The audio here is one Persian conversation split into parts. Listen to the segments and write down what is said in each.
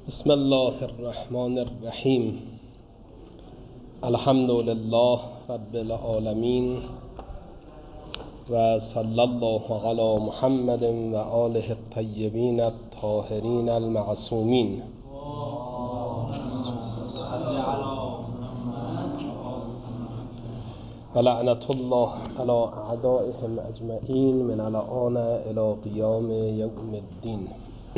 بسم الله الرحمن الرحیم. الحمد لله رب العالمین و صلی الله علی محمد و آله الطیبین الطاهرین المعصومین. و لعنت الله علی اعدائهم اجمعین من الآن الی قیام یوم الدین.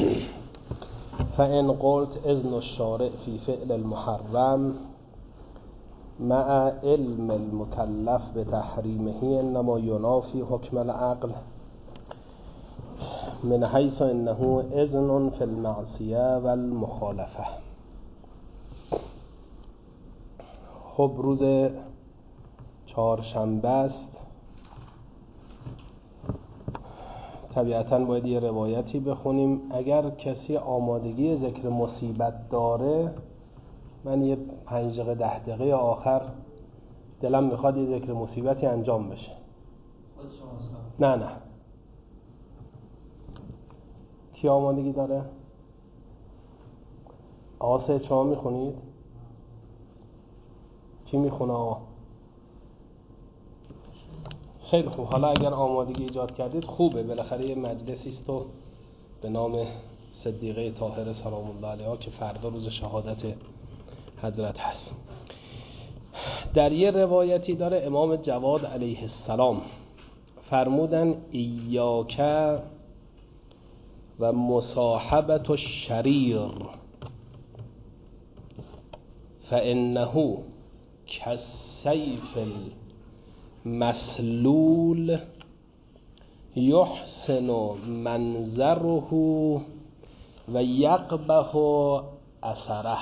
فإن قلت إذن الشارع في فعل المحرم مع علم المكلف بتحريمه إنما ينافي حكم العقل من حيث إنه إذن في المعصية والمخالفة. خب روز چهارشنبه است. طبیعتاً باید یه روایتی بخونیم. اگر کسی آمادگی ذکر مصیبت داره، من یه 5 دقیقه 10 دقیقه آخر دلم میخواد یه ذکر مصیبتی انجام بشه. نه کی آمادگی داره؟ آقا سید شما میخونید؟ کی میخونه آقا؟ خیلی خوب. حالا اگر آمادگی ایجاد کردید خوبه، بالاخره یه مجلسی است و به نام صدیقه طاهره سلام الله علیها که فردا روز شهادت حضرت هست. در یه روایتی داره امام جواد علیه السلام فرمودن ایاک و مصاحبت الشریر فانه کالسیف مسلول یحسن منظره و یقبح اثره.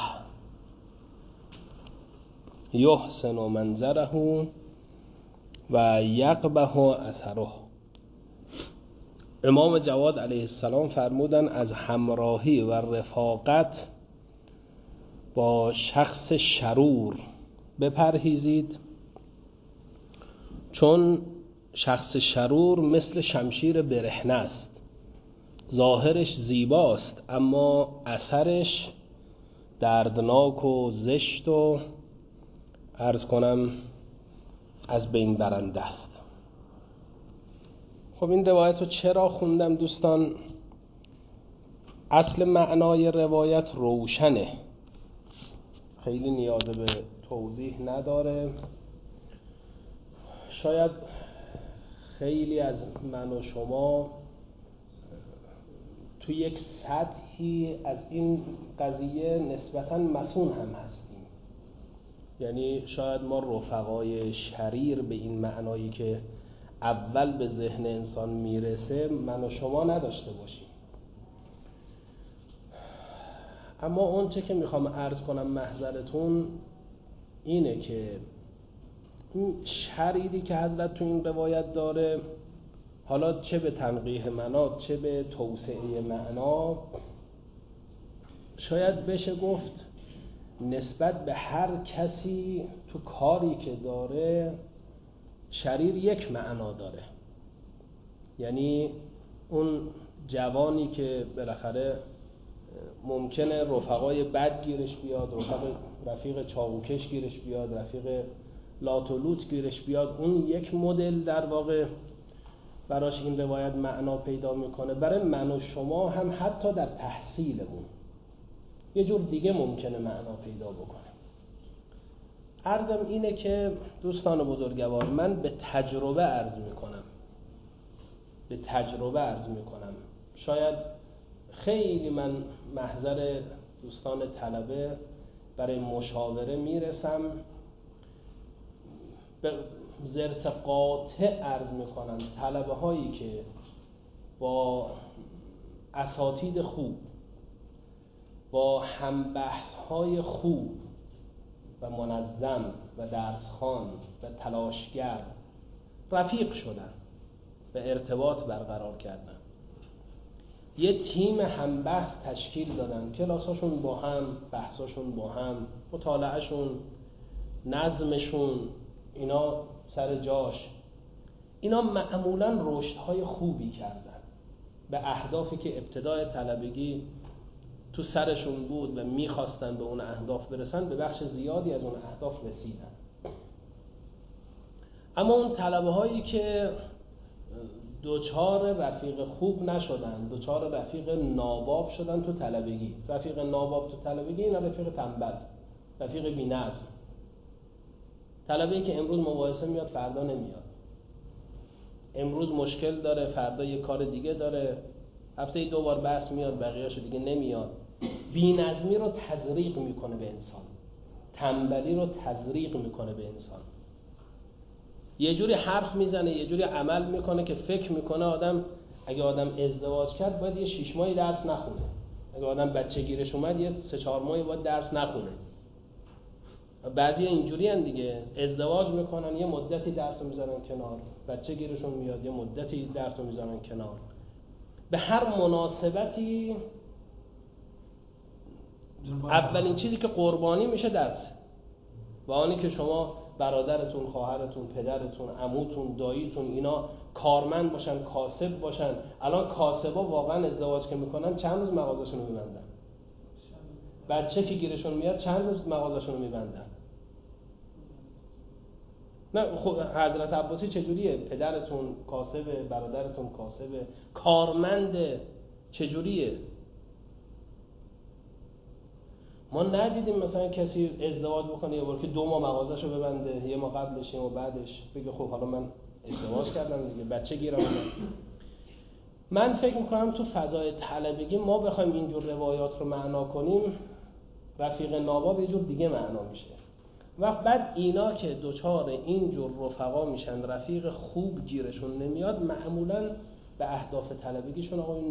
یحسن منظره و یقبح اثره. امام جواد علیه السلام فرمودن از همراهی و رفاقت با شخص شرور بپرهیزید، چون شخص شرور مثل شمشیر برهنه است. ظاهرش زیباست اما اثرش دردناک و زشت و عرض کنم از بین برنده است. خب این روایت رو چرا خوندم دوستان؟ اصل معنای روایت روشنه، خیلی نیاز به توضیح نداره. شاید خیلی از من و شما تو یک سطحی از این قضیه نسبتاً مصون هم هستیم. یعنی شاید ما رفقای شریر به این معنایی که اول به ذهن انسان میرسه من و شما نداشته باشیم. اما اون چه که میخوام عرض کنم محضرتون اینه که این شریری که حضرت تو این روایت داره، حالا چه به تنقیح معنا چه به توسعه معنا، شاید بشه گفت نسبت به هر کسی تو کاری که داره شریر یک معنا داره. یعنی اون جوانی که بالاخره ممکنه رفقای بد گیرش بیاد، رفیق چاقوکش گیرش بیاد، رفیق لاتولوت گیرش بیاد، اون یک مدل در واقع براش این روایت معنا پیدا میکنه. برای من و شما هم حتی در تحصیلمون یه جور دیگه ممکنه معنا پیدا بکنه. عرضم اینه که دوستان بزرگوار، من به تجربه عرض میکنم. شاید خیلی من محضر دوستان طلبه برای مشاوره میرسم، به ذرت قاطع عرض میکنم طلبه هایی که با اساتید خوب، با همبحث های خوب و منظم و درسخوان و تلاشگر رفیق شدن و ارتباط برقرار کردن، یه تیم همبحث تشکیل دادن، کلاساشون با هم، بحثاشون با هم، مطالعهشون، نظمشون، اینا سر جاش، اینا معمولاً رشدهای خوبی کردن به اهدافی که ابتدای طلبگی تو سرشون بود و میخواستن به اون اهداف برسن، به بخش زیادی از اون اهداف رسیدن. اما اون طلبه هایی که دوچار رفیق خوب نشدن، دوچار رفیق ناباب شدن تو طلبگی. رفیق ناباب تو طلبگی اینا رفیق تنبل، رفیق بی‌نظم. طلبه‌ای که امروز مباحثه میاد فردا نمیاد، امروز مشکل داره فردا یه کار دیگه داره، هفته 2 بار بحث میاد بقیه‌اشو دیگه نمیاد. بی‌نظمی رو تزریق میکنه به انسان، تنبلی رو تزریق میکنه به انسان. یه جوری حرف میزنه، یه جوری عمل میکنه که فکر میکنه اگه آدم ازدواج کرد باید یه 6 ماهی درس نخونه، اگه آدم بچه گیرش اومد یه 3-4 ماهی باید درس نخونه. بعضی اینجوری هن دیگه، ازدواج میکنن یه مدتی درس رو میذارن کنار، بچه گیرشون میاد یه مدتی درس رو میذارن کنار. به هر مناسبتی اولین چیزی که قربانی میشه درس. با آنی که شما برادرتون، خواهرتون، پدرتون، عموتون، داییتون اینا کارمند باشن، کاسب باشن. الان کاسبا واقعا ازدواج که میکنن چند روز مغازه‌شون رو میبندن؟ بچه که گیرشون میاد چند روز مغازه‌شون رو میبندن؟ نه خب حضرت عباسی چجوریه؟ پدرتون کاسبه، برادرتون کاسبه، کارمنده، چجوریه؟ ما ندیدیم مثلا کسی ازدواج بکنه یه بار که 2 ماه مغازه‌شو ببنده، یه ماه قبلش و بعدش بگه خب حالا من ازدواج کردم دیگه، بچه گیرم اومد. من فکر میکنم تو فضای طلبگی ما بخوایم اینجور روایات رو معنا کنیم، رفیق ناباب یه جور دیگه معنا میشه. وقت بعد اینا که دوچار اینجور رفقا میشن، رفیق خوب گیرشون نمیاد، معمولاً به اهداف طلبگیشون آقایون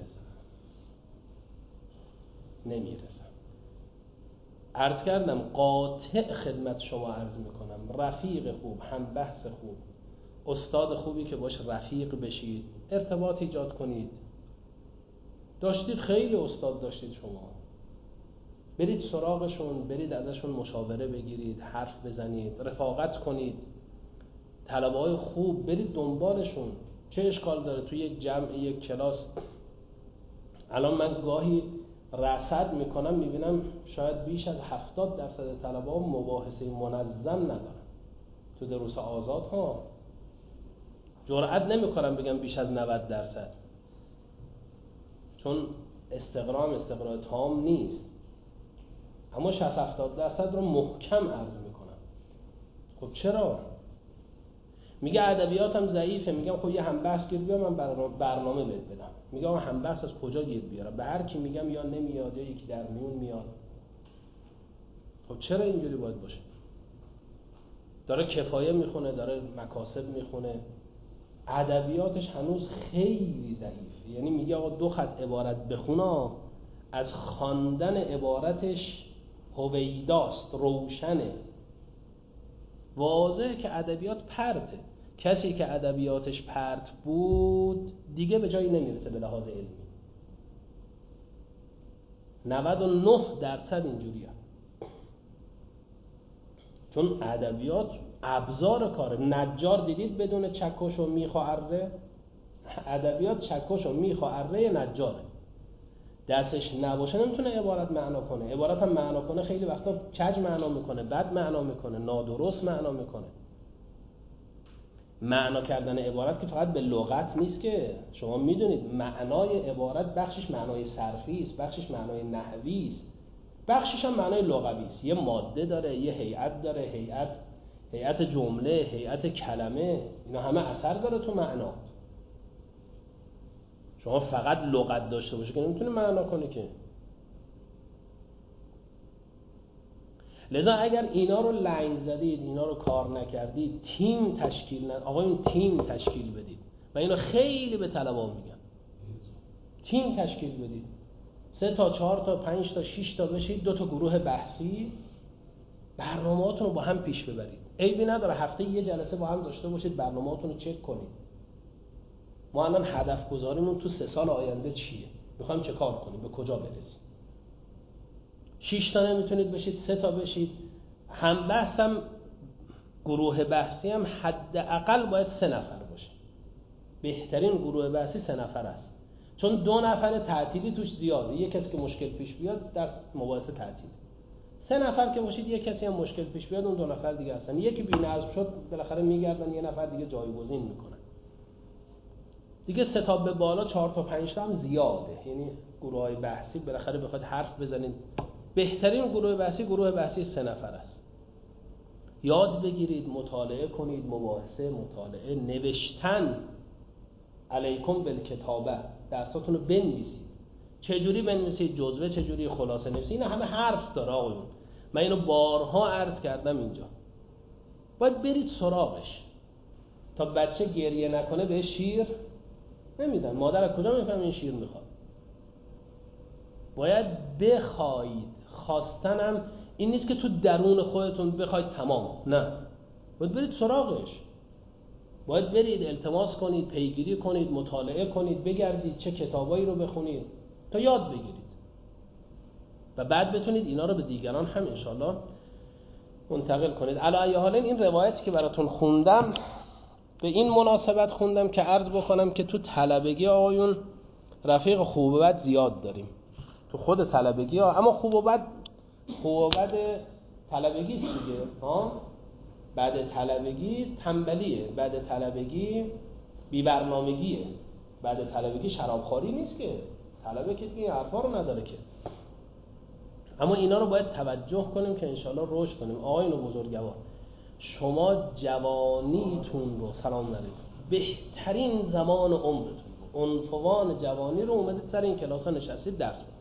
نمیرسن. عرض کردم قاطع خدمت شما عرض میکنم، رفیق خوب، هم بحث خوب، استاد خوبی که باش رفیق بشید، ارتباط ایجاد کنید. داشتید، خیلی استاد داشتید شما، برید سراغشون، برید ازشون مشاوره بگیرید، حرف بزنید، رفاقت کنید. طلبه‌های خوب برید دنبالشون. چه اشکال داره توی یک جمع، یک کلاس؟ الان من گاهی رصد میکنم میبینم شاید بیش از 70% طلبه‌ها مباحثه منظم ندارن تو دروس آزاد ها. جرئت نمیکنم بگم بیش از 90%، چون استقرا تام نیست، اما 60-70% رو محکم عرض میکنم. خب چرا؟ میگه ادبیاتم ضعیفه، میگم خب یه همبحث گیر بیار من برنامه بهت بدم. میگم همبحث از کجا گیر بیارم؟ به هر کی میگم یا نمیاد یا یکی در میون میاد. خب چرا اینجوری باید باشه؟ داره کفایه میخونه، داره مکاسب میخونه، ادبیاتش هنوز خیلی ضعیفه. یعنی میگه آقا 2 خط عبارت بخونا، از خواندن عبارتش هویداست، روشنه، واضحه که ادبیات پرته. کسی که ادبیاتش پرت بود دیگه به جایی نمیرسه به لحاظ علمی. 99% اینجوریه. چون ادبیات ابزار کاره. نجار دیدید بدون چکش و میخ و اره؟ ادبیات چکش و میخ و اره نجاره. دستش نباشه نمیتونه عبارت معنا کنه. عبارت هم معنا کنه خیلی وقتا کج معنا میکنه، بد معنا میکنه، نادرست معنا میکنه. معنا کردن عبارت که فقط به لغت نیست که شما میدونید، معنای عبارت بخشش معنای صرفی است، بخشش معنای نحوی است، بخشش هم معنای لغوی است. یه ماده داره، یه هیئت داره، هیئت جمله، هیئت کلمه، اینا همه اثر داره تو معنا. شما فقط لغت داشته باشه که نمیتونه معنا کنه که. لذا اگر اینا رو لنگ زدید، اینا رو کار نکردید، تیم تشکیل آقایون تیم تشکیل بدید. و اینو خیلی به طلبا میگم، تیم تشکیل بدید. 3 تا 4 تا 5 تا 6 تا بشید، 2 تا گروه بحثی، برنامه‌هاتون رو با هم پیش ببرید. عیبی نداره هفته یه جلسه با هم داشته باشید، برنامه‌هاتون رو چک کنید. ما الان هدف گذاریمون تو 3 سال آینده چیه؟ میخوایم چه کار کنیم؟ به کجا برسیم؟ 6 تا نمیتونید بشید، 3 تا بشید. هم بحثم، گروه بحثی هم حداقل باید 3 نفر باشه. بهترین گروه بحثی 3 نفر است. چون 2 نفر تعطیلی توش زیاده. یک کسی که مشکل پیش بیاد در مباحثه تعطیل. 3 نفر که باشید یک کسی هم مشکل پیش بیاد اون 2 نفر دیگه هستن. یکی بی‌نظم شد بالاخره میگردن یه نفر دیگه جایگزین میکنن. دیگه 3 تا به بالا 4 تا 5 تا هم زیاده. یعنی گروه‌های بحثی بالاخره بخواد حرف بزنید بهترین گروه بحثی 3 نفر است. یاد بگیرید، مطالعه کنید، مباحثه، مطالعه، نوشتن. علیکم بالکتابه، درساتون رو بنویسید. چجوری بنویسید؟ جزوه چجوری، خلاصه نویسید. اینا همه حرف داره آقایون. من اینو بارها عرض کردم اینجا. باید برید سراغش. تا بچه گریه نکنه به شیر نمیدن. مادر از کجا میفهم این شیر میخواد؟ باید بخواید. خواستنم این نیست که تو درون خودتون بخواید تمام، نه، باید برید سراغش. باید برید التماس کنید، پیگیری کنید، مطالعه کنید، بگردید چه کتابایی رو بخونید تا یاد بگیرید و بعد بتونید اینا رو به دیگران هم انشالله منتقل کنید. علی ای حال این روایتی که براتون خوندم به این مناسبت خوندم که عرض بکنم که تو طلبگی آقایون رفیق خوب و بد زیاد داریم. تو خود طلبگی اما خوب و بد طلبگی است دیگه. بعد طلبگی تنبلیه، بعد طلبگی بی‌برنامگیه، بعد طلبگی شرابخواری نیست که. طلبه که این حرفا رو نداره که. اما اینا رو باید توجه کنیم که انشالله رشد کنیم. آقایون بزرگوار، شما جوانیتون رو سلام علیکم بهترین زمان عمرتون، عنفوان جوانی رو اومدید سر این کلاس‌ها نشستید درس بخونید.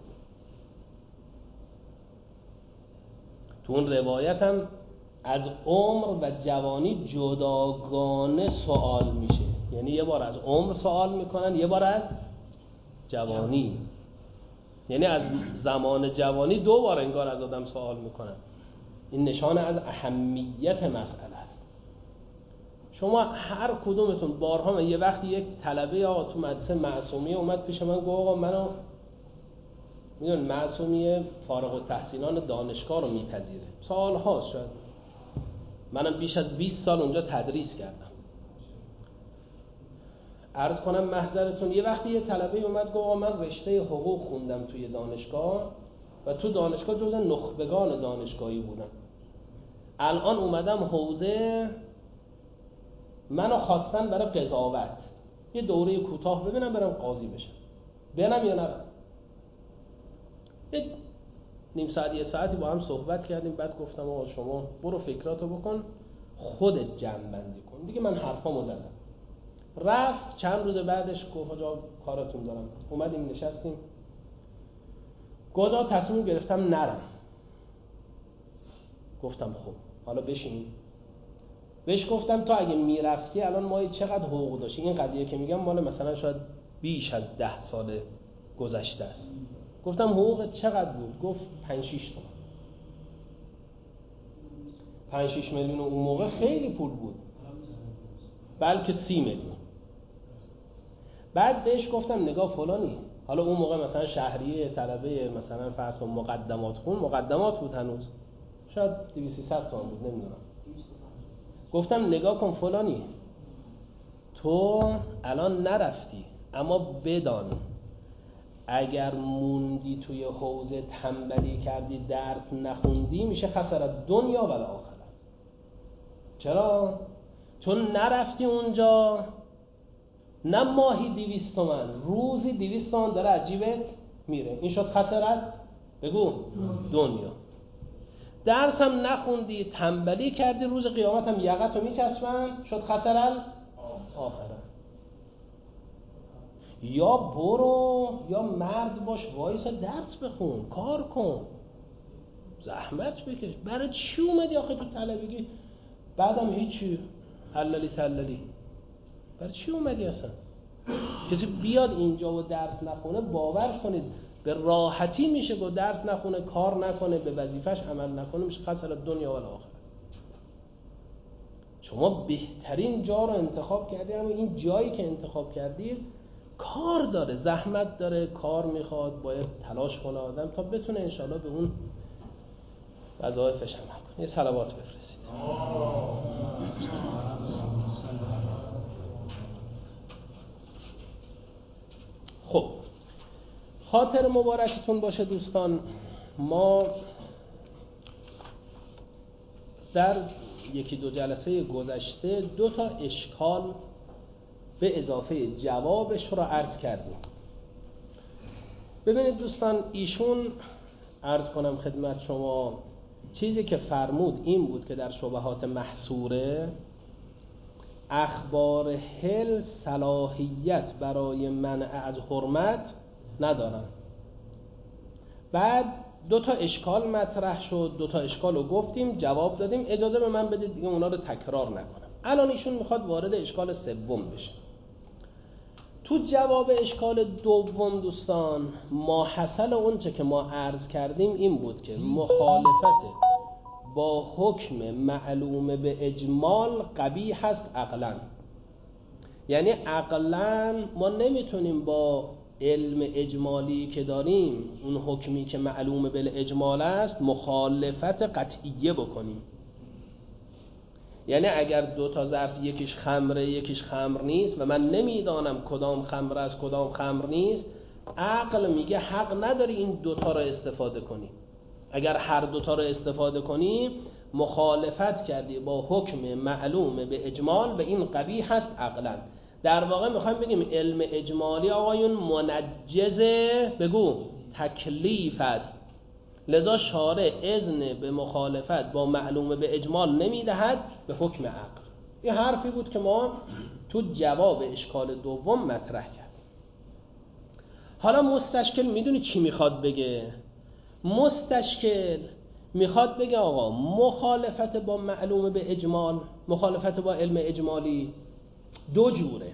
تو اون روایت هم از عمر و جوانی جداگانه سوال میشه. یعنی یه بار از عمر سوال میکنن، یه بار از جوانی. یعنی از زمان جوانی 2 بار انگار از آدم سوال میکنن. این نشانه از اهمیت مسئله است. شما هر کدومتون بارها، من یه وقتی یک طلبه آقا تو مدرسه معصومیه اومد پیش من گفت آقا منو میدون معصومیه فارغ التحصیلان دانشگاه رو میپذیره. سال هاست، شاید منم بیش از 20 سال اونجا تدریس کردم. عرض کنم محضرتون یه وقتی یه طلبه اومد گفت آقا من رشته حقوق خوندم توی دانشگاه و تو دانشگاه جز نخبگان دانشگاهی بودم. الان اومدم حوزه، منو خواستن برای قضاوت، یه دوره کوتاه ببینم برم قاضی بشم، برم یا نرم. نیم ساعت یه ساعتی با هم صحبت کردیم. بعد گفتم آقا شما برو فکراتو بکن، خودت جمع بندی کن دیگه، من حرفامو زدم. رفت. چند روز بعدش گفت آقا کاراتون دارم. اومدیم نشستیم، گفت تصمیم گرفتم نرم. گفتم خب حالا بشین. بهش گفتم تو اگه میرفتی الان ما چقدر حقوق داشتی؟ این قضیه که میگم مال مثلا شاید بیش از 10 سال گذشته است. گفتم حقوق چقدر بود؟ گفت 5-6 تومن. 5-6 میلیون اون موقع خیلی پول بود، بلکه 30 میلیون. بعد بهش گفتم نگاه فلانی، حالا اون موقع مثلا شهریه طلبه مثلا فرض کن مقدمات خون، مقدمات بود هنوز، شاید 200-300 تومن بود نمیدونم. گفتم نگاه کن فلانی، تو الان نرفتی اما بدان اگر موندی توی حوزه تنبلی کردی درس نخوندی میشه خسارت دنیا و آخرت. چرا؟ چون نرفتی اونجا، نه ماهی 200 تومن، روزی 200 تومن داره عجیبت میره. این شد خسارت؟ بگو دنیا. درس هم نخوندی، تنبلی کردی، روز قیامت هم یقتو میچسبن، شد خسارت آخرت. یا برو یا مرد باش وایسا درس بخون، کار کن، زحمت بکش. برای چی اومدی آخه تو طلبگی؟ بعدم هیچی، حلالی تلالی. برای چی اومدی اصلا؟ کسی بیاد اینجا و درس نخونه باور کنید به راحتی میشه گفت درس نخونه، کار نکنه، به وظیفش عمل نکنه، میشه خسارت دنیا و آخرت. شما بهترین جا رو انتخاب کردید، اما این جایی که انتخاب کردید کار داره، زحمت داره، کار میخواد، باید تلاش کنه آدم تا بتونه انشالله به اون وظایفش عمل کنه. یه صلوات بفرستید. خب خاطر مبارکتون باشه دوستان، ما در یکی دو جلسه گذشته 2 تا اشکال به اضافه جوابش رو عرض کردیم. ببینید دوستان، ایشون عرض کنم خدمت شما، چیزی که فرمود این بود که در شبهات محصوره اخبار حل صلاحیت برای منع از حرمت ندارن. بعد 2 تا اشکال مطرح شد، 2 تا اشکال رو گفتیم، جواب دادیم. اجازه به من بدید دیگه اونا رو تکرار نکنم. الان ایشون میخواد وارد اشکال سوم بشه. تو جواب اشکال دوم دوستان، ماحصل اون چه که ما عرض کردیم این بود که مخالفت با حکم معلوم به اجمال قبیح هست عقلاً. یعنی عقلاً ما نمیتونیم با علم اجمالی که داریم، اون حکمی که معلوم به اجمال است، مخالفت قطعیه بکنیم. یعنی اگر 2 تا ظرف یکیش خمره یکیش خمر نیست و من نمیدانم کدام خمر است کدام خمر نیست، عقل میگه حق نداری این 2 تا رو استفاده کنی. اگر هر 2 تا رو استفاده کنی مخالفت کردی با حکم معلوم به اجمال، به این قبیح هست عقلاً. در واقع میخوایم بگیم علم اجمالی آقایون منجز بگو تکلیف است، لذا شارع اذن به مخالفت با معلوم به اجمال نمیدهد به حکم عقل. این حرفی بود که ما تو جواب اشکال دوم مطرح کردیم. حالا مستشکل میدونی چی میخواد بگه؟ مستشکل میخواد بگه آقا مخالفت با معلوم به اجمال، مخالفت با علم اجمالی 2 جوره.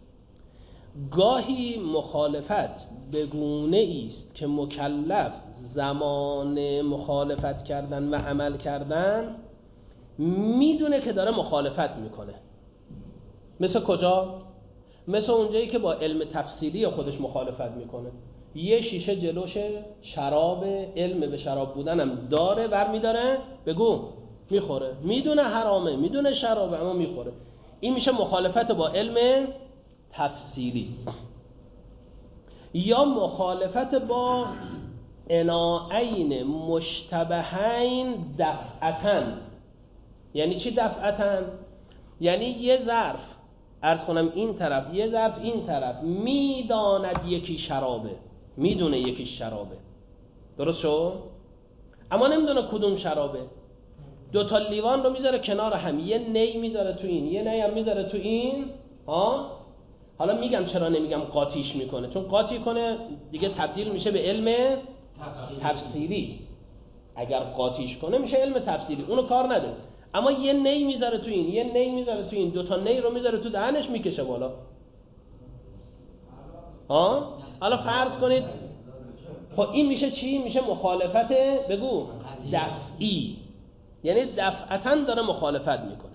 گاهی مخالفت به گونه است که مکلف زمان مخالفت کردن و عمل کردن میدونه که داره مخالفت میکنه. مثل کجا؟ مثل اونجایی که با علم تفصیلی خودش مخالفت میکنه. یه شیشه جلوش شراب، علم به شراب بودنم داره، برمیداره بگو میخوره، میدونه حرامه، میدونه شرابه، اما میخوره. این میشه مخالفت با علم تفصیلی. یا مخالفت با عناعین مشتبهین دفعتاً. یعنی چی دفعتاً؟ یعنی یه ظرف عرض کنم این طرف، یه ظرف این طرف، میداند یکی شرابه، میدونه یکی شرابه، درست شو؟ اما نمیدونه کدوم شرابه. 2 تا لیوان رو میذاره کنار هم، یه نی میذاره تو این، یه نی هم میذاره تو این. حالا میگم چرا نمیگم قاطیش میکنه، چون قاطی کنه دیگه تبدیل میشه به علم تفسیری. اگر قاطیش کنه میشه علم تفسیری، اونو کار نده. اما یه نی میذاره تو این، یه نی میذاره تو این، 2 تا نی رو میذاره تو دهنش میکشه بالا. حالا فرض کنید خب این میشه چی؟ میشه مخالفت بگو دفعی، یعنی دفعتاً داره مخالفت میکنه.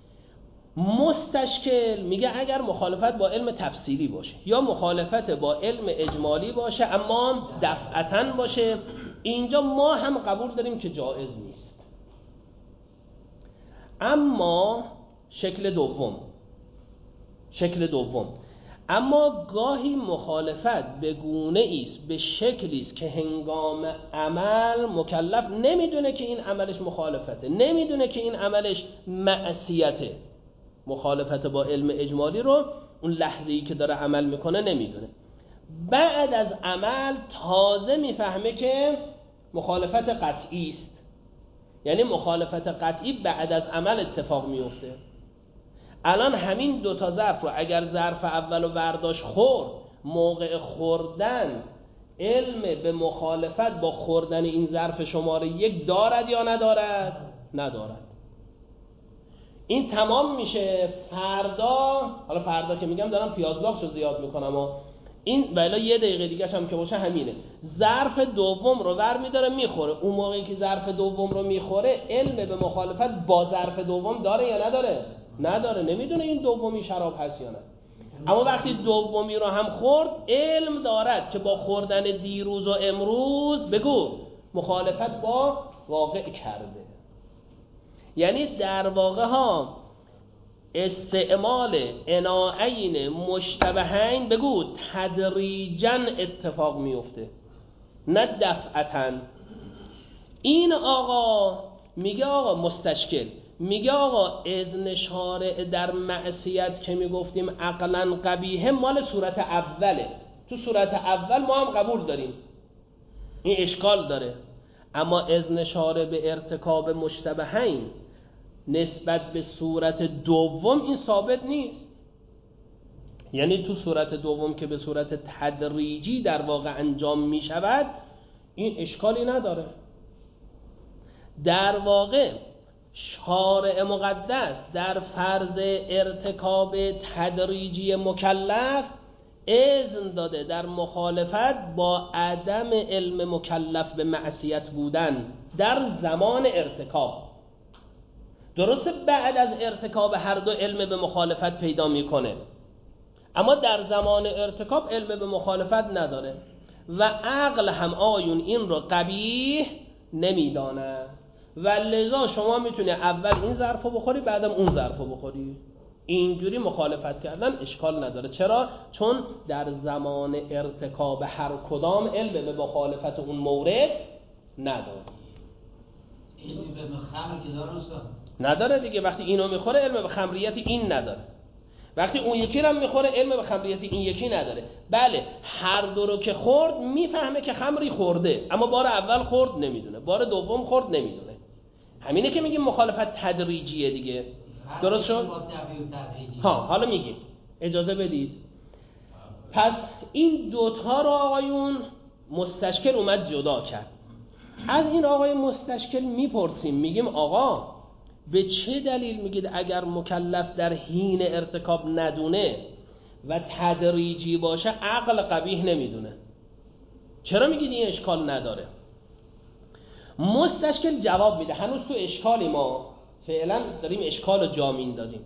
مستشکل میگه اگر مخالفت با علم تفصیلی باشه یا مخالفت با علم اجمالی باشه اما دفعتاً باشه، اینجا ما هم قبول داریم که جایز نیست. اما شکل دوم، اما گاهی مخالفت به گونه ایست، به شکلی است که هنگام عمل مکلف نمیدونه که این عملش مخالفته، نمیدونه که این عملش معصیته. مخالفت با علم اجمالی رو اون لحظه‌ای که داره عمل میکنه نمیدونه، بعد از عمل تازه میفهمه که مخالفت قطعی است. یعنی مخالفت قطعی بعد از عمل اتفاق میفته. الان همین 2 تا ظرف رو اگر ظرف اولو برداشت خورد، موقع خوردن علم به مخالفت با خوردن این ظرف شماره 1 دارد یا ندارد؟ ندارد. این تمام میشه. حالا فردا که میگم دارم پیازلاغشو زیاد میکنم و این ولی 1 دقیقه دیگه هم که باشه همینه. ظرف دوم رو ور میداره میخوره. اون موقعی که ظرف دوم رو میخوره علم به مخالفت با ظرف دوم داره یا نداره؟ نداره. نمیدونه این دومی شراب هست یا نه. اما وقتی دومی رو هم خورد علم دارد که با خوردن دیروز و امروز بگو مخالفت با واقع کرده. یعنی در واقع استعمال عناعین مشتبهین بگو تدریجاً اتفاق میفته، نه دفعتاً. این آقا میگه، آقا مستشکل میگه آقا اذن شارع در معصیت که میگفتیم عقلاً قبیحه مال صورت اوله. تو صورت اول ما هم قبول داریم، این اشکال داره. اما اذن شارع به ارتکاب مشتبهین نسبت به صورت دوم این ثابت نیست. یعنی تو صورت دوم که به صورت تدریجی در واقع انجام می شود این اشکالی نداره. در واقع شارع مقدس در فرض ارتکاب تدریجی مکلف اذن داده در مخالفت با عدم علم مکلف به معصیت بودن در زمان ارتکاب. درسته بعد از ارتکاب هر دو علم به مخالفت پیدا میکنه، اما در زمان ارتکاب علم به مخالفت نداره و عقل هم آیون این رو قبیح نمیدانه و لذا شما میتونی اول این ظرفو بخوری بعدم اون ظرفو بخوری. اینجوری مخالفت کردن اشکال نداره. چرا؟ چون در زمان ارتکاب هر کدام علم به مخالفت اون مورد نداره. علم به خمر که داره استاد؟ نداره دیگه. وقتی اینو میخوره علم به خمریت این نداره، وقتی اون یکی رو میخوره علم به خمریت این یکی نداره. بله هر دو رو که خورد میفهمه که خمری خورده، اما بار اول خورد نمیدونه، بار دوم خورد نمیدونه. همینه که میگیم مخالفت تدریجیه دیگه. درست شد؟ ها حالا میگیم اجازه بدید. پس این دوتا رو آقایون مستشکل اومد جدا کرد. از این آقای مستشکل میپرسیم، میگیم آقا به چه دلیل میگید اگر مکلف در حین ارتکاب ندونه و تدریجی باشه عقل قبیح نمیدونه؟ چرا میگید این اشکال نداره؟ مستشکل جواب میده. هنوز تو اشکالی، ما فعلا داریم اشکال رو جا میندازیم.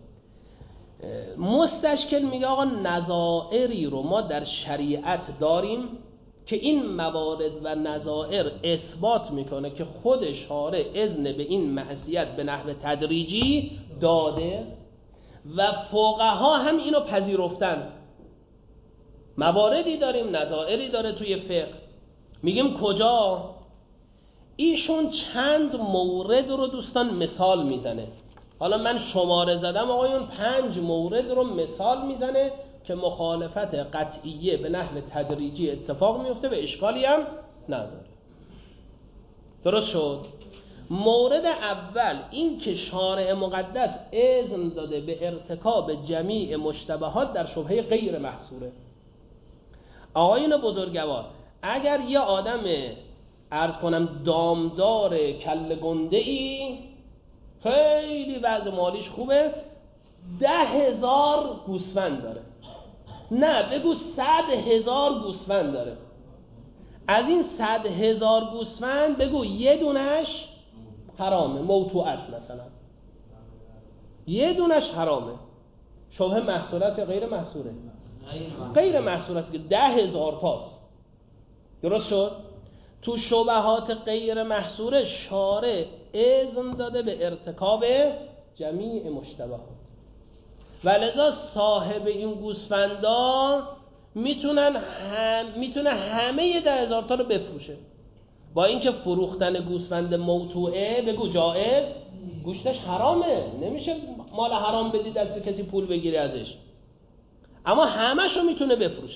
مستشکل میگه آقا نظائری رو ما در شریعت داریم که این موارد و نظائر اثبات میکنه که خود شارع اذن به این معصیت به نحو تدریجی داده و فقها هم اینو پذیرفتن. مواردی داریم، نظائری داره توی فقه. میگیم کجا؟ ایشون چند مورد رو دوستان مثال میزنه. حالا من شماره زدم آقایون، 5 مورد رو مثال میزنه که مخالفت قطعیه به نحو تدریجی اتفاق میفته و اشکالی هم نداره. درست شد؟ مورد اول این که شارع مقدس اذن داده به ارتکاب جمیع مشتبهات در شبهه غیر محصوره. آقایون بزرگوار، اگر یه آدم عرض کنم دامدار کله گنده ای خیلی وضع مالیش خوبه، 10,000 گوسفند داره، نه بگو 100,000 گوسفند داره، از این 100,000 گوسفند بگو یه دونش حرامه، موتوعه است، مثلا یه دونش حرامه، شبهه محصوره است یا غیر محصوره؟ غیر محصوره است که 10,000 تاست. درست شد؟ تو شبهات غیر محصوره شارع اذن داده به ارتکاب جمیع مشتبهات و لذا صاحب این گوسفندا میتونه همه 10,000 تا رو بفروشه، با اینکه فروختن گوسفند موتوعه بگو جائز، گوشتش حرامه، نمیشه مال حرام بدی دست کسی پول بگیری ازش، اما همش رو میتونه بفروشه.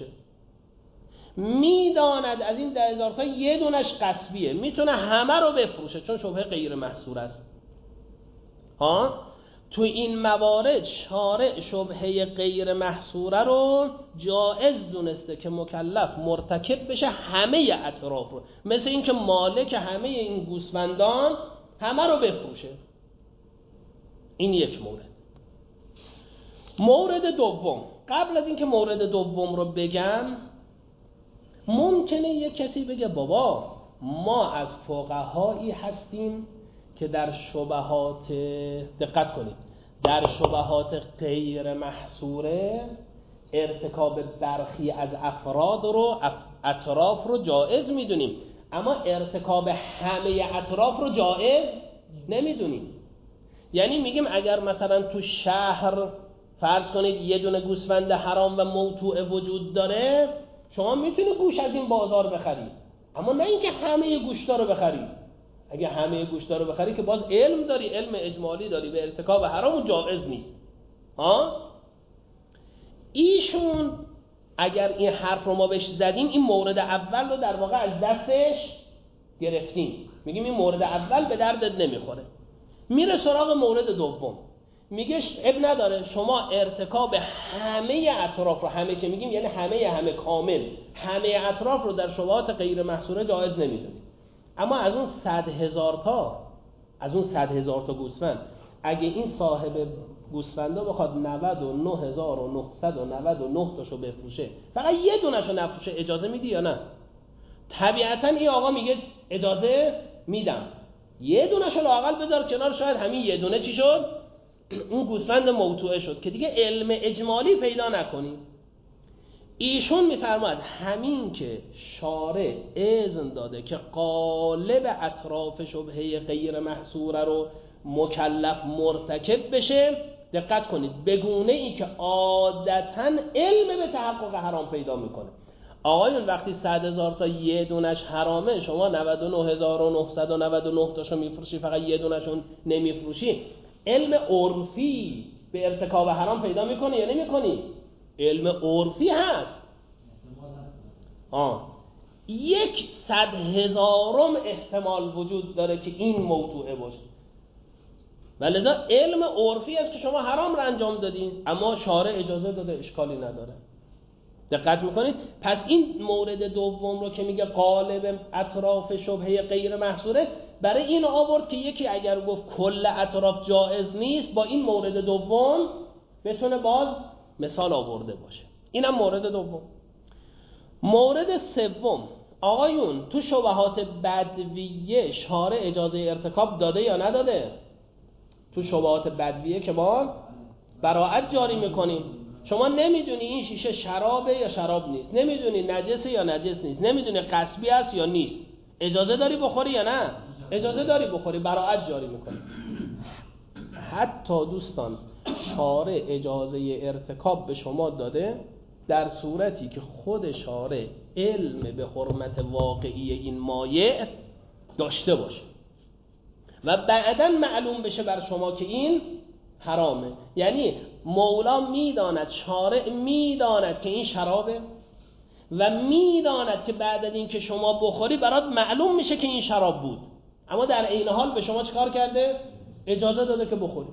میداند از این 10,000 تا یه دونش غصبیه، میتونه همه رو بفروشه چون شبهه غیر محصور است. تو این موارد شارع شبهه غیر محصوره رو جائز دونسته که مکلف مرتکب بشه همه اطراف رو، مثل این که مالک همه این گوسفندان همه رو بفروشه. این یک مورد. مورد دوم، قبل از اینکه مورد دوم رو بگم، ممکنه یک کسی بگه بابا ما از فقهایی هستیم که در شبهات، دقت کنید، در شبهات غیر محصوره ارتکاب برخی از افراد رو، اطراف رو جائز میدونیم، اما ارتکاب همه اطراف رو جائز نمیدونیم. یعنی میگیم اگر مثلا تو شهر فرض کنید یه دونه گوسفند حرام و موضوع وجود داره، شما میتونی گوش از این بازار بخرید، اما نه اینکه همه گوشتا رو بخرید. اگه همه گوشتا رو بخری که باز علم داری، علم اجمالی داری به ارتکاب حرام، جایز نیست. ایشون اگر این حرف رو ما بهش زدیم، این مورد اول رو در واقع از دستش گرفتیم، میگیم این مورد اول به دردت نمیخوره. میره سراغ مورد دوم، میگه اب نداره، شما ارتکاب همه اطراف رو، همه که میگیم یعنی همه کامل، همه اطراف رو در شبهات غیر محصوره جایز نمیدونید. اما از اون 100,000 تا گوسفند، اگه این صاحب گوسفندا بخواد 99,999 تاشو بفروشه، فقط یه دونه‌شو نفروشه، اجازه میدی یا نه؟ طبیعتاً این آقا میگه اجازه میدم. یه دونه‌شو لااقل بذار کنار، شاید همین یه دونه چی شد؟ اون گوسفند موضوعه شد که دیگه علم اجمالی پیدا نکنی. ایشون میفرماید همین که شارع اذن داده که قالب اطراف شبهه غیر محصوره رو مکلف مرتکب بشه، دقت کنید، بگونه ای که عادتاً علم به تحقق حرام پیدا میکنه. آقایون وقتی 100,000 تا یه دونش حرامه، شما 99,999 تاشو میفروشی، فقط یه دونشون نمیفروشی، علم عرفی به ارتکاب حرام پیدا میکنه یا نمیکنی؟ علم عرفی هست. 100,000 احتمال وجود داره که این موضوعه باشه. ولذا علم عرفی است که شما حرام رو انجام دادین، اما شارع اجازه داده، اشکالی نداره. دقت میکنید؟ پس این مورد دوم رو که میگه قالب اطراف شبهه غیر محصوره، برای این آورد که یکی اگر گفت کل اطراف جائز نیست، با این مورد دوم بتونه باز مثال آورده باشه. اینم مورد دوم. مورد سوم، آقایون تو شبهات بدویه شارع اجازه ارتکاب داده یا نداده؟ تو شبهات بدویه که ما براءت جاری میکنیم، شما نمیدونی این شیشه شرابه یا شراب نیست، نمیدونی نجسه یا نجس نیست، نمیدونی غصبی است یا نیست، اجازه داری بخوری یا نه؟ اجازه داری بخوری، براءت جاری میکنی. حتی دوستان شارع اجازه ارتکاب به شما داده در صورتی که خود شارع علم به حرمت واقعی این مایع داشته باشه و بعداً معلوم بشه بر شما که این حرامه. یعنی مولا میداند، شارع میداند که این شرابه و میداند که بعد از این که شما بخوری برات معلوم میشه که این شراب بود، اما در عین حال به شما چیکار کرده؟ اجازه داده که بخوری.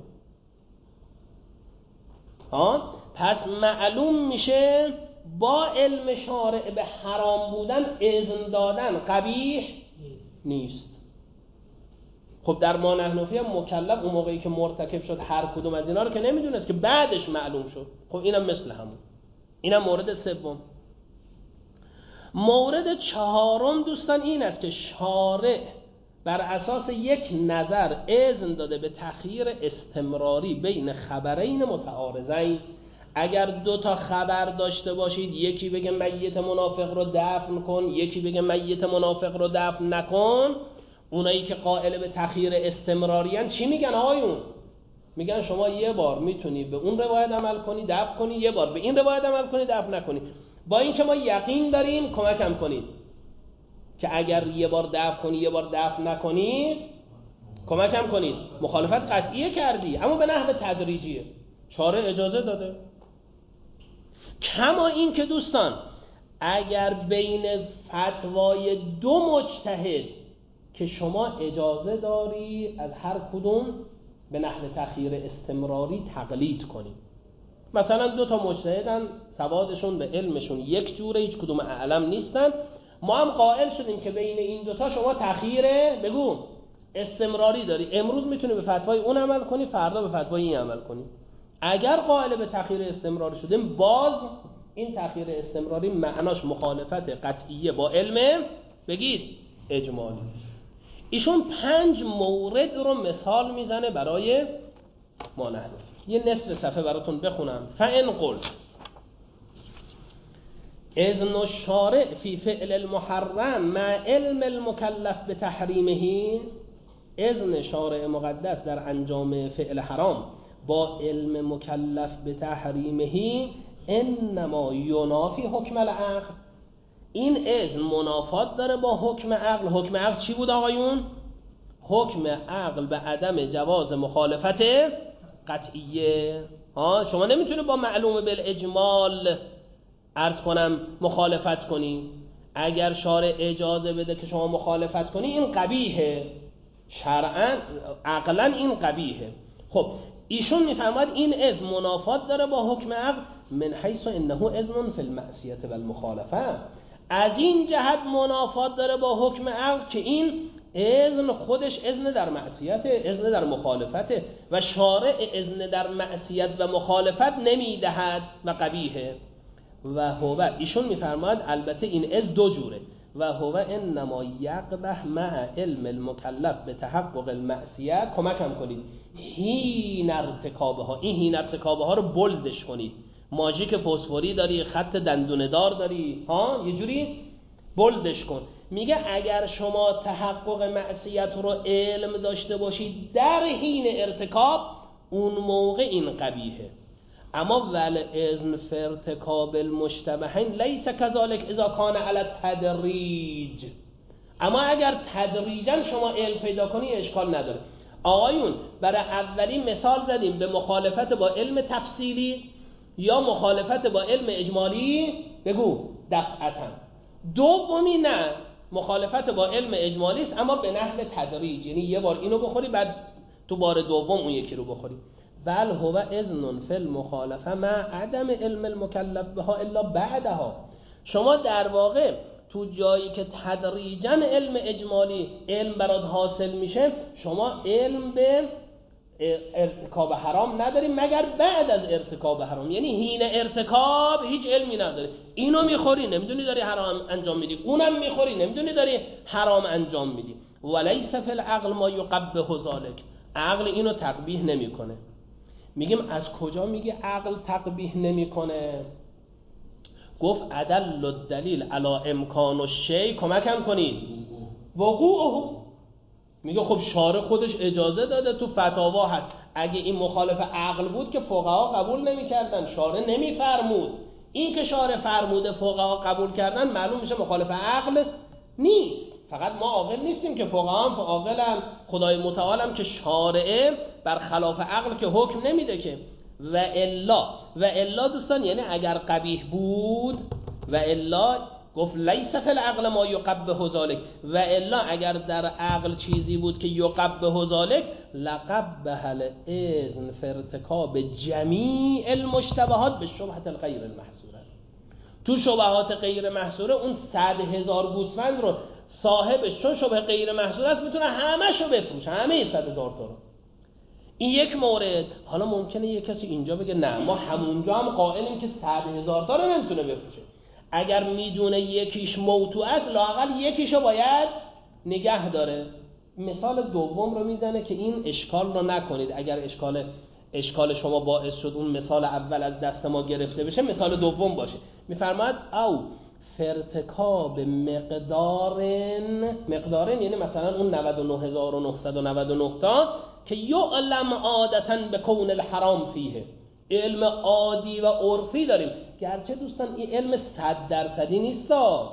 پس معلوم میشه با علم شارع به حرام بودن اذن دادن قبیح نیست. خب در ما نحنفی هم مکلف اون موقعی که مرتکب شد هر کدوم از اینا رو که نمیدونست که بعدش معلوم شد. خب اینم مثل همون. اینم مورد سوم. مورد چهارم دوستان این است که شارع بر اساس یک نظر اذن داده به تخییر استمراری بین خبرین متعارضین. اگر دو تا خبر داشته باشید، یکی بگه میت منافق رو دفن کن، یکی بگه میت منافق رو دفن نکن، اونایی که قائل به تخییر استمراریان چی میگن آقایون؟ میگن شما یه بار میتونی به اون روایت عمل کنی دفن کنی، یه بار به این روایت عمل کنی دفن نکنی. با این که ما یقین داریم، کمکم کنید که اگر یه بار دفن کنی یه بار دفن نکنی، کمکم کنید، مخالفت قطعیه کردی، اما به نحو تدریجیه، شارع اجازه داده. کما این که دوستان اگر بین فتوای دو مجتهد که شما اجازه داری از هر کدوم به نحو تخییر استمراری تقلید کنید، مثلا دو تا مجتهدن سوادشون به علمشون یک جوره، هیچ کدوم اعلم نیستن، ما هم قائل شدیم که بین این دوتا شما تخییر بگو استمراری داری، امروز میتونی به فتوای اون عمل کنی، فردا به فتوای این عمل کنی. اگر قائل به تخییر استمراری شدیم، باز این تخییر استمراری معناش مخالفت قطعیه با علم بگید اجمالی. ایشون 5 مورد رو مثال میزنه برای ما نحنفی. یه نصف صفحه براتون بخونم. فإن قلت اذن الشارع فی فعل المحرم مع علم المکلف به تحریمه، اذن شارع مقدس در انجام فعل حرام با علم مکلف به تحریمه انما ینافی حکم العقل، این اذن منافات داره با حکم عقل. حکم عقل چی بود آقایون؟ حکم عقل به عدم جواز مخالفت قطعیه. شما نمیتونه با معلوم بالاجمال عرض کنم مخالفت کنی. اگر شارع اجازه بده که شما مخالفت کنی این قبیحه، شرعاً عقلاً این قبیحه. خب ایشون میفرماید این اذن منافات داره با حکم عقل من حیث انه اذن فی المعصیه و المخالفه، از این جهت منافات داره با حکم عقل که این اذن خودش اذن در معصیت، اذن در مخالفت و شارع اذن در معصیت و مخالفت نمیدهد و قبیحه. و هو ایشون میفرماید البته این اذن دو جوره، و هو انما یقبح مع علم المکلف به تحقق المعصیت. کمکم کنید هین ارتکابها، این هین ارتکابها رو بلدش کنید. ماژیک فسفوری داری، خط دندونه دار داری، یه جوری بلدش کن. میگه اگر شما تحقق معصیت رو علم داشته باشید در حین ارتکاب، اون موقع این قبیحه. اما ول اذن فی ارتکاب المشتبهین لیس کذالک اذا کان علی التدریج، اما اگر تدریجا شما علم پیدا کنی اشکال نداره. آقایون برای اولی مثال زدیم به مخالفت با علم تفصیلی یا مخالفت با علم اجمالی، بگو دفعتا. دومی نه، مخالفت با علم اجمالی است اما به نحو تدریج، یعنی یه بار اینو بخوری بعد تو بار دوم اون یکی رو بخوری. بل هو اذن فی المخالفه مع عدم علم المکلف بها الا بعدها. شما در واقع تو جایی که تدریجا علم اجمالی علم برات حاصل میشه، شما علم به ارتکاب حرام نداری مگر بعد از ارتکاب حرام، یعنی حین ارتکاب هیچ علمی نداری. اینو میخوری نمیدونی داری حرام انجام میدی، اونم میخوری نمیدونی داری حرام انجام میدی. ولیس فی العقل ما یقبح ذلک، عقل اینو تقبیح نمیکنه. میگیم از کجا میگه عقل تقبیح نمیکنه؟ گفت ادل الدلیل علی امکان الشیء، کمکم کنید، وقوعه. میگه خب شارع خودش اجازه داده، تو فتاوا هست. اگه این مخالف عقل بود که فقها قبول نمیکردن، شارع نمیفرمود. این که شارع فرموده فقها قبول کردن، معلوم میشه مخالف عقل نیست. فقط ما عاقل نیستیم که فقها هم عاقلن، خدای متعال هم که شارع بر خلاف عقل که حکم نمیده که. و الا دوستان یعنی اگر قبیح بود، و الا گفت لیس فی العقل ما یقبح ذلک، و الا اگر در عقل چیزی بود که یقبح ذلک لقبح الاذن فی ارتکاب جمیع المشتبهات به شبهه الغیر المحصوره. تو شبهات غیر محصوره اون 100,000 گوسفند رو صاحبش چون شبهه غیر محصوره است میتونه همه‌شو بفروشه، همه 100,000 تا رو. این یک مورد. حالا ممکنه یک کسی اینجا بگه نه ما همونجا هم قائلیم که 100,000 تا رو نمیتونه بفروشه. اگر میدونه یکیش موضوع است لااقل یکیشو باید نگه داره. مثال دوم رو میزنه که این اشکال رو نکنید. اگر اشکال شما باعث شد اون مثال اول از دست ما گرفته بشه، مثال دوم باشه. میفرماد او فرتکاب مقدارن یعنی مثلا اون 99,999 تا که یعلم عادتاً به کون الحرام فیه، علم عادی و عرفی داریم. گرچه دوستان این علم 100% نیستا،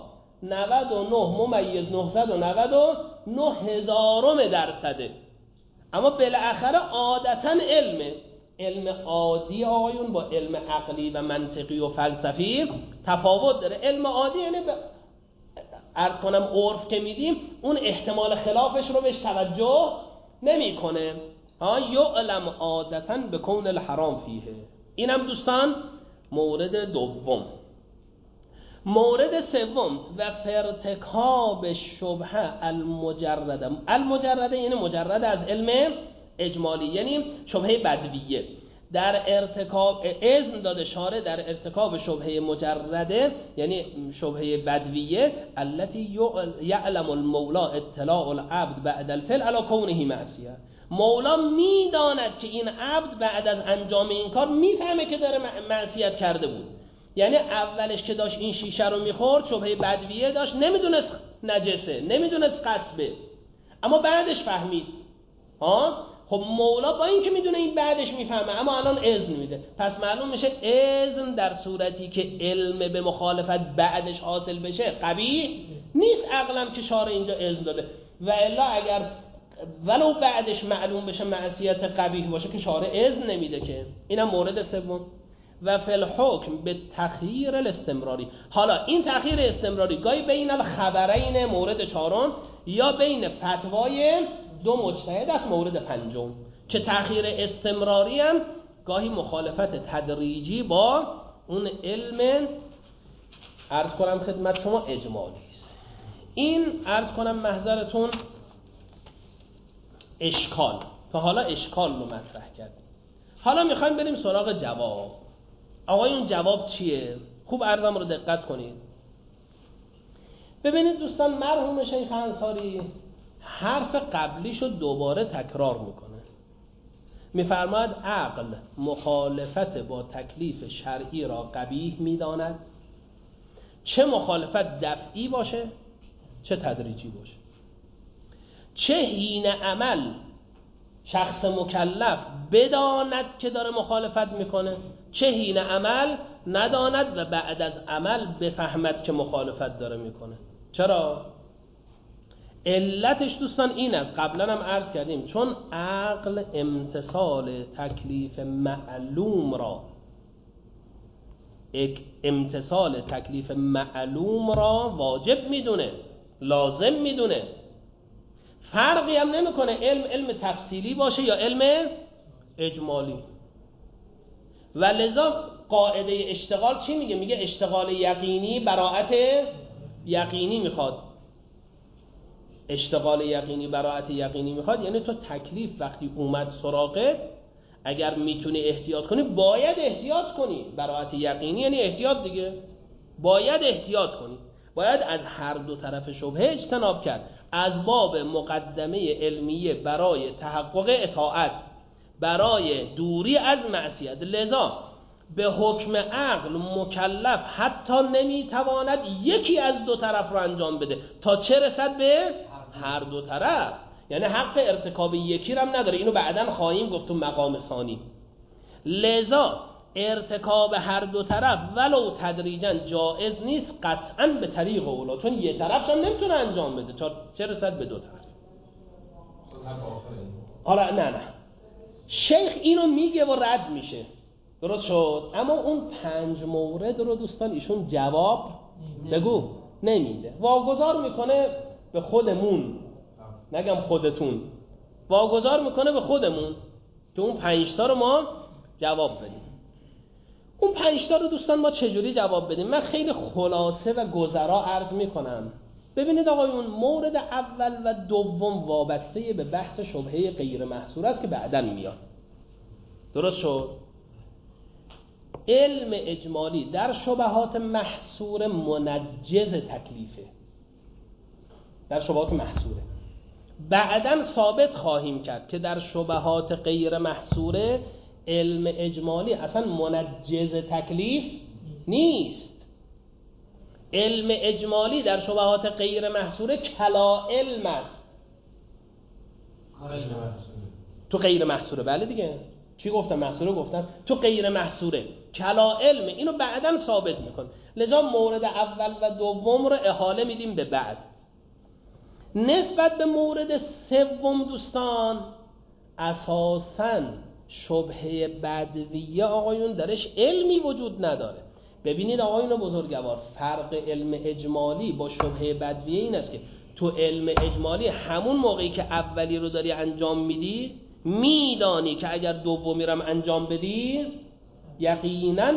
99,999,000 اما بالاخره عادتاً علم عادی آقایون با علم عقلی و منطقی و فلسفی تفاوت داره. علم عادی یعنی عرض کنم عرف که میدیم اون احتمال خلافش رو بهش توجه نمی کنه. یعلم عادتاً به کون الحرام فیه. اینم دوستان مورد دوم. مورد سوم و فرتکاب شبهه المجرده یعنی مجرد از علم اجمالی، یعنی شبهه بدویه. در ارتکاب اذن داده شارع در ارتکاب شبهه مجرده یعنی شبهه بدویه التي یعلم المولا اطلاع العبد بعد الفعل علی کونه معصیه. مولا میداند که این عبد بعد از انجام این کار میفهمه که داره معصیت کرده بود. یعنی اولش که داشت این شیشه رو میخورد شبهه بدویه داشت، نمیدونست نجسه، نمیدونست قصبه، اما بعدش فهمید خب مولا با این که میدونه این بعدش میفهمه اما الان اذن میده، پس معلوم میشه اذن در صورتی که علم به مخالفت بعدش حاصل بشه قبیح نیست عقلا که شارع اینجا اذن داده، و الا اگر ولو بعدش معلوم بشه معصیت قبیح باشه که شارع اذن نمیده که. اینم مورد سوم. و فی الحکم به تخییر الاستمراری. حالا این تخییر استمراری گاهی بین الخبرین مورد چهارم یا بین فتوای دو مجتهد است مورد پنجم، که تخییر استمراری هم گاهی مخالفت تدریجی با اون علم عرض کنم خدمت شما اجمالی است. این عرض کنم محضرتون اشکال، تا حالا اشکال رو مطرح کردیم. حالا میخوایم بریم سراغ جواب. آقایون جواب چیه؟ خوب عرضم رو دقت کنید. ببینید دوستان، مرحوم شیخ انصاری حرف قبلیشو دوباره تکرار میکنه. میفرماید عقل مخالفت با تکلیف شرعی را قبیح میداند، چه مخالفت دفعی باشه چه تدریجی باشه، چه حین عمل شخص مکلف بداند که داره مخالفت میکنه، چه حین عمل نداند و بعد از عمل بفهمد که مخالفت داره میکنه. چرا؟ علتش دوستان این است، قبلا هم عرض کردیم، چون عقل امتثال تکلیف معلوم را واجب میدونه، لازم میدونه. فرقی هم نمیکنه علم تفصیلی باشه یا علم اجمالی. و لذا قاعده اشتغال چی میگه؟ میگه اشتغال یقینی براءت یقینی میخواد. اشتغال یقینی براءت یقینی میخواد یعنی تو تکلیف وقتی اومد سراغت اگر میتونی احتیاط کنی باید احتیاط کنی. براءت یقینی یعنی احتیاط دیگه، باید احتیاط کنی، باید از هر دو طرف شبهه اجتناب کرد، از باب مقدمه علمیه برای تحقق اطاعت، برای دوری از معصیت. لذا به حکم عقل مکلف حتی نمیتواند یکی از دو طرف رو انجام بده تا چه رسد به هر دو طرف. یعنی حق ارتکاب یکی رو هم نداره، اینو بعداً خواهیم گفت تو مقام ثانی. لذا ارتکاب هر دو طرف ولو تدریجاً جائز نیست قطعاً به طریق اولا، چون یه طرفش هم نمیتونه انجام بده تا چه رسد به دو طرف. حالا نه شیخ اینو میگه و رد میشه، درست شد، اما اون 5 مورد رو دوستان ایشون جواب بگو نمیده، واگذار میکنه به خودمون، نگم خودتون، واگذار میکنه به خودمون که اون 5 تا رو ما جواب بدیم. اون 5 تا رو دوستان ما چجوری جواب بدیم؟ من خیلی خلاصه و گذرا عرض میکنم. ببینید آقایون، مورد اول و دوم وابسته به بحث شبهه غیر محصور است که بعداً میاد، درست شد. علم اجمالی در شبهات محصور منجز تکلیفه، در شبهات محصوره. بعداً ثابت خواهیم کرد که در شبهات غیر محصوره علم اجمالی اصلا منجز تکلیف نیست. علم اجمالی در شبهات غیر محصوره کلا علم است. تو غیر محصوره، بله دیگه، چی گفتم؟ محصوره گفتم، تو غیر محصوره کلا علم، اینو بعداً ثابت میکن. لذا مورد اول و دوم رو احاله میدیم به بعد. نسبت به مورد سوم دوستان، اساساً شبهه بدویه آقایون درش علمی وجود نداره. ببینید آقایون بزرگوار، فرق علم اجمالی با شبهه بدویه این است که تو علم اجمالی همون موقعی که اولی رو داری انجام میدی میدانی که اگر دومی رو انجام بدی یقینا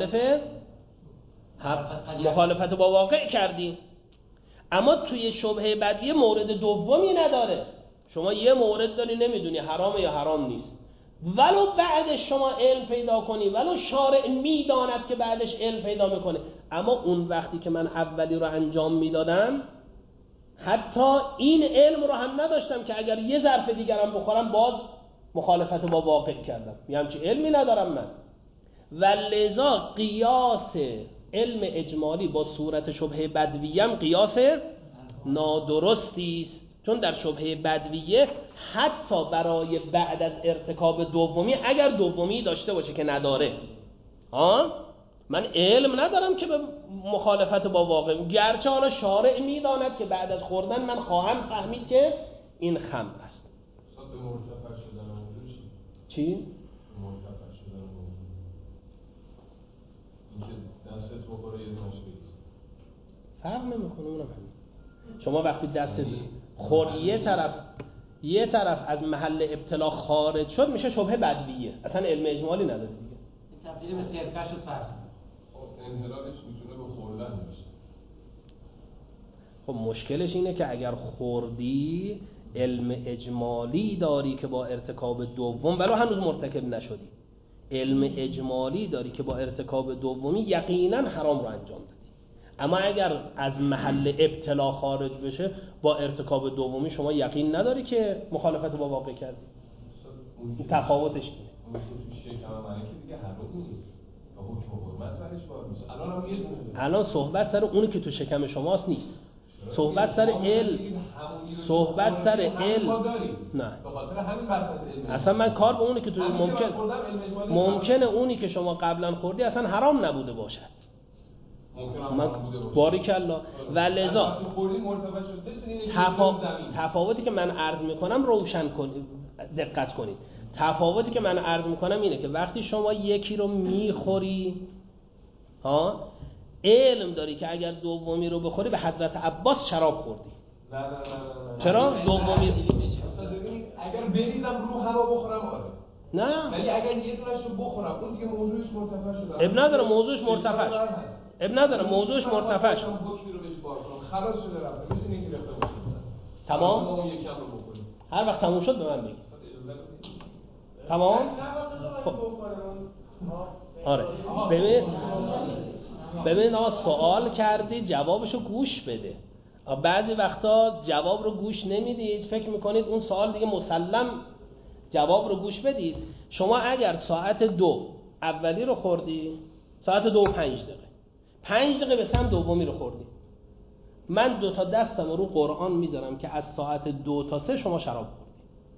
مخالفت با واقع کردی. اما توی شبهه بدویه مورد دومی نداره. شما یه مورد داری نمیدونی حرام یا حرام نیست، ولو بعدش شما علم پیدا کنی، ولو شارع میداند که بعدش علم پیدا میکنه، اما اون وقتی که من اولی رو انجام میدادم حتی این علم رو هم نداشتم که اگر یه ظرف دیگرم بخورم باز مخالفت با واقع کردم، یه همچین علمی ندارم من. و لذا قیاس علم اجمالی با صورت شبهه بدویم قیاس نادرستی است. چون در شبهه بدویه حتی برای بعد از ارتکاب دومی اگر دومی داشته باشه که نداره، من علم ندارم که به مخالفت با واقع، گرچه حالا شارع میداند که بعد از خوردن من خواهم فهمید که این خمر است. به مرتفع شدن موضوع چی؟ مرتفع شدن موضوع اینکه دستت بخوره یه دونش بریز فرق نمیکنه. اونم همین. شما وقتی دست خورد یه طرف از محل ابتلا خارج شد میشه شبهه بدویه، اصلا علم اجمالی نداره دیگه. تبدیل به سرکه شد فرض. انحلالش میتونه به خوردن بشه. خب مشکلش اینه که اگر خوردی علم اجمالی داری که با ارتکاب دوم ولو هنوز مرتکب نشدی، علم اجمالی داری که با ارتکاب دومی یقینا حرام رو انجام دادی. اما اگر از محل ابتلا خارج بشه با ارتکاب دومی شما یقین نداری که مخالفت با واقع کردی. تفاوتش اینه. اون که تو شکم منه که دیگه حرام نیست. حکم حرمت برش بار میشه. الان صحبت سر اونی که تو شکم شماست نیست. صحبت سر علم. صحبت سر علم. نه. به خاطر همین بحث علم. اصلا من کار به اونی که تو ممکنه اونی که شما قبلا خوردی اصلا حرام نبوده باشد. ممکنه بوده باشه. باریکالله. و لذا تفاوتی تفاوتی که من عرض میکنم روشن کنید، دقت کنید. تفاوتی که من عرض میکنم اینه که وقتی شما یکی رو میخوری علم داری که اگر دومی رو بخوری به حضرت عباس شراب خوردی. نه. چرا؟ دومی اگر بریزم رو هوا بخورم آره. نه. ولی اگر یه دونش رو بخورم اون دیگه موضوعش مرتفع شده. اب نداره موضوعش مرتفع شد. اب نداره موضوعش مرتفع شد. حکمی رو بهش بار کنم. خلاص شده رفت. مثل اینکه ریخته باشه. تمام؟ اون یکم رو بخوریم. هر وقت تموم شد به من بگید. تمام؟ خب. آره. ببین آقا سوال کردی جوابشو گوش بده. بعضی وقتا جواب رو گوش نمیدید، فکر میکنید اون سوال دیگه مسلم، جواب رو گوش بدید. شما اگر ساعت 2 اولی رو خوردی، ساعت 2 و 5 دقیقه به سم دومی رو خوردی، من 2 تا دستم رو قرآن میذارم که از ساعت 2 تا 3 شما شراب خوردی.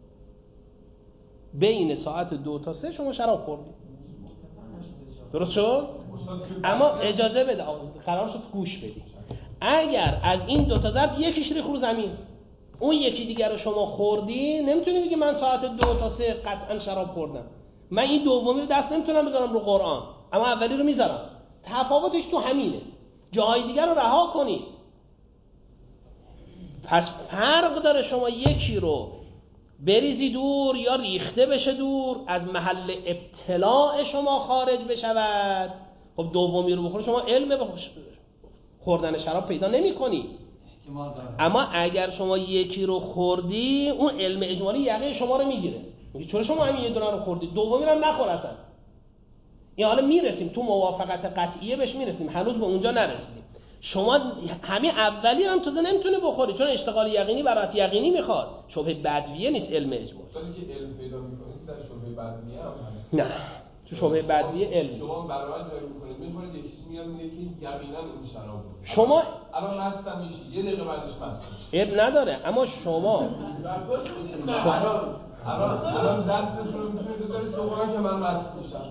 بین ساعت 2 تا 3 شما شراب خوردی. درست شد؟ اما اجازه بده، قرار شد گوش بدی. اگر از این 2 تا ضرب یکیش ریخت رو زمین، اون یکی دیگر رو شما خوردی، نمیتونی بگی من ساعت 2 تا 3 قطعا شراب خوردم. من این دومی رو دست نمیتونم بذارم رو قرآن، اما اولی رو میذارم. تفاوتش تو همینه. جای دیگر رو رها کنید. پس فرق داره شما یکی رو بریزی دور یا ریخته بشه دور، از محل ابتلاع شما خارج بشود. خب دومی رو بخوری شما علم خوردن شراب پیدا نمی کنی. اما اگر شما یکی رو خوردی، اون علم اجمالی یقه شما رو میگیره، میگه چرا شما همین یه دونه رو خوردی، دومی رو هم نخور اصلا. این حالا میرسیم تو موافقت قطعیه بهش میرسیم، هنوز به اونجا نرسیدیم. شما همین اولی هم تازه نمیتونه بخوری چون اشتغال یقینی برات یقینی میخواد. شبهه بدویه نیست، علم اجمالی. وقتی که علم پیدا میکنید در شبهه بدویه هم هست. نه تو شبهه بدویه علم شما برای جاری میکنید میخورید، یکیش میاد میگه که یقینا این شراب بود. شما الان مستم میشی، یه دقیقه بعدش مست میشی. اب نداره. اما شما الان دستتون رو میتونید بذارید سوغران که من مست میشم.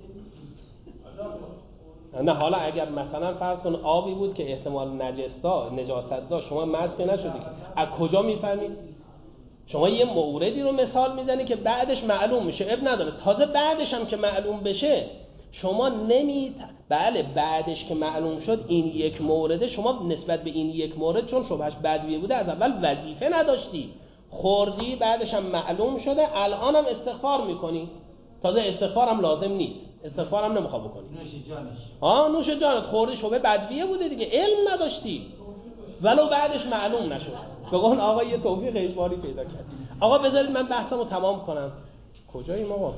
نه حالا اگر مثلا فرض کن آبی بود که احتمال نجاست داشت، شما مست نشدی، از کجا میفهمید؟ شما یه موردی رو مثال میزنی که بعدش معلوم میشه، اب نداره. تازه بعدش هم که معلوم بشه شما بله بعدش که معلوم شد این یک مورده، شما نسبت به این یک مورد چون شبهش بدویه بوده از اول وظیفه نداشتی، خوردی، بعدش هم معلوم شده، الان هم استغفار میکنی. تازه استغفار هم لازم نیست، استغفار هم نمیخواد بکنی. نوش جانت خوردی، شبهه بدویه بوده دیگه، علم نداشتی ولو بعدش معلوم نشد. بگون آقا یه توفیق اجباری پیدا کرد. آقا بذارید من بحثمو تمام کنم. کجاییم آقا؟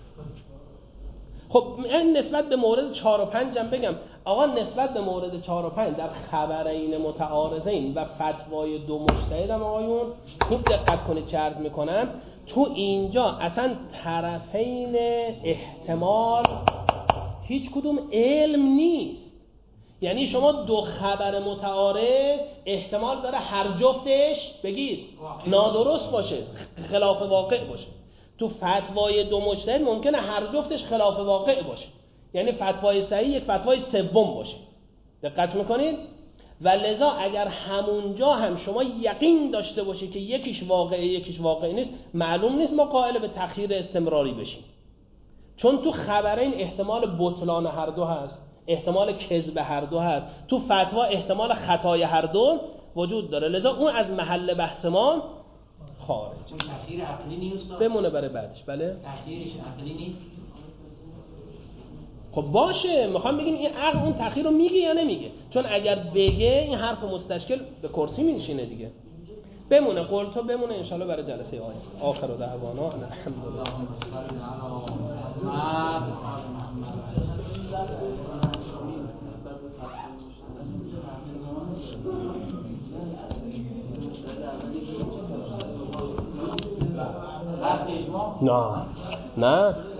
خب نسبت به مورد 4 و 5 هم بگم. آقا نسبت به مورد 4 و 5 در خبرین متعارضین و فتوای 2 مجتهد هم آقایون خوب دقت کنید چه عرض میکنم. تو اینجا اصلا طرفین احتمال هیچ کدوم علم نیست. یعنی شما دو خبر متعارض احتمال داره هر جفتش بگید نادرست باشه، خلاف واقع باشه. تو فتوای دو مجتهد ممکنه هر جفتش خلاف واقع باشه، یعنی فتوای صحیح یک فتوای سوم باشه. دقت میکنید؟ و لذا اگر همونجا هم شما یقین داشته باشید که یکیش واقعه یکیش واقعی نیست، معلوم نیست ما قائل به تأخیر استمراری بشیم، چون تو خبرین احتمال بطلان هر دو هست، احتمال کذب هر دو هست، تو فتوا احتمال خطای هر دو وجود داره، لذا اون از محل بحث ما خارج. اون تأخیر عقلی نیست بمونه برای بعدش. بله تأخیرش عقلی نیست. خب باشه، میخوام بگیم این عقل اون تأخیر رو میگه یا نمیگه، چون اگر بگه این حرف مستشکل به کرسی میشینه دیگه. بمونه قولتو بمونه انشالله برای جلسه آینده. آخر دعوانا الحمدلله. نه نه